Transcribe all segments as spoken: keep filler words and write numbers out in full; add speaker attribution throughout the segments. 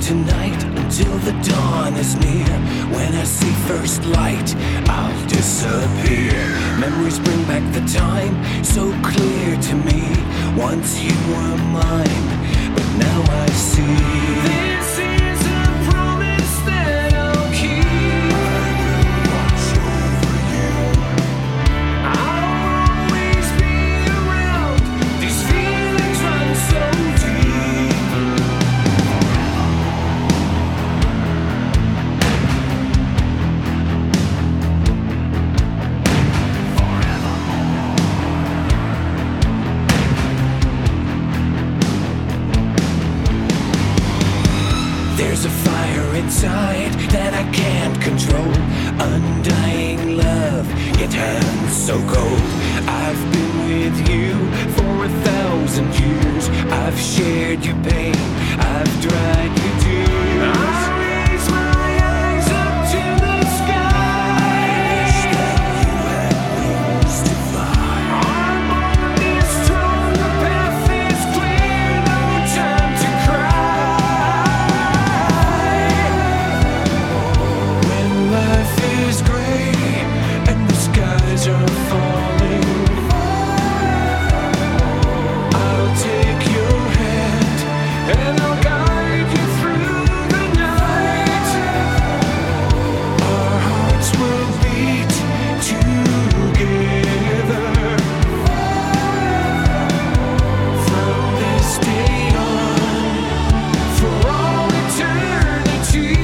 Speaker 1: tonight until the dawn is near. When I see first light, I'll disappear. Memories bring back the time so clear to me. Once you were mine, but now I see this is a promise that I'll keep. I will watch over you. I'll always be around. These feelings run so deep. There's a fire inside that I can't control. Undying love, it hands so cold. I've been with you for a thousand years. I've shared your pain, I've dried your tears. I raise my eyes up to the sky. I wish that you had wings to fly. Our bond is strong, the path is clear. No time to cry. Life is gray and the skies are falling. I'll take your hand and I'll guide you through the night. Our hearts will beat together from this day on for all eternity.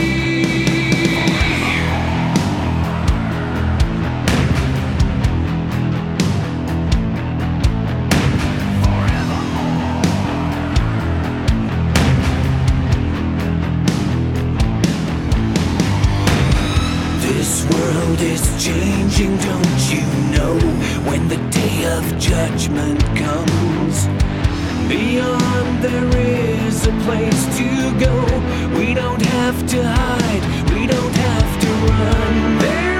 Speaker 1: This world is changing, don't you know? When the day of judgment comes, beyond there is a place to go. We don't have to hide, we don't have to run. There